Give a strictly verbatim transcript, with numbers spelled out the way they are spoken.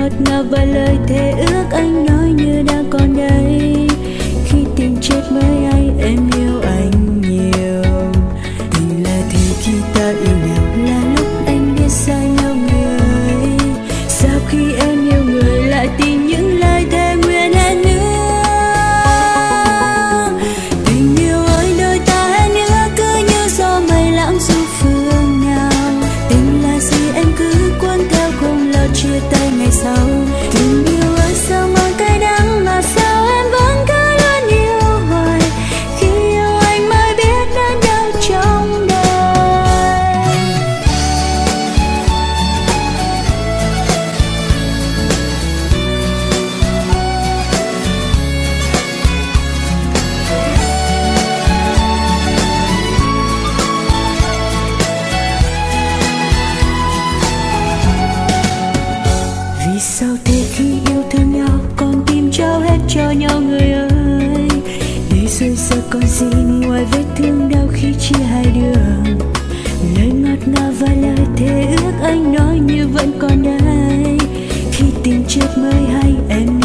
ngọt ngào và lời thề ước anh nói như đang còn đây. Khi tình chết mới hay em yêu anh nhiều. Tình là thì khi ta yêu nhau, là lúc anh biết xa nhau người. Sao khi em yêu người lại tìm những lời thề nguyện hẹn nữa. Tình yêu ơi đôi ta hẹn nữa cứ như gió mây lãng du phương nào. Tình là gì em cứ cuốn theo không lo chia tay ngày sau. Tình yêu ơi sao mang cay đắng mà sao em vẫn cứ luôn yêu hoài. Khi yêu anh mới biết đớn đau trong đời. Vì sao thế khi yêu thương nhau còn tìm trao hết cho nhau người ơi. Để rồi giờ còn gì ngoài vết thương đau khi chia hai đường. Lời ngọt ngào và lời thề ước anh nói như vẫn còn đây. Khi tình chết mới hay em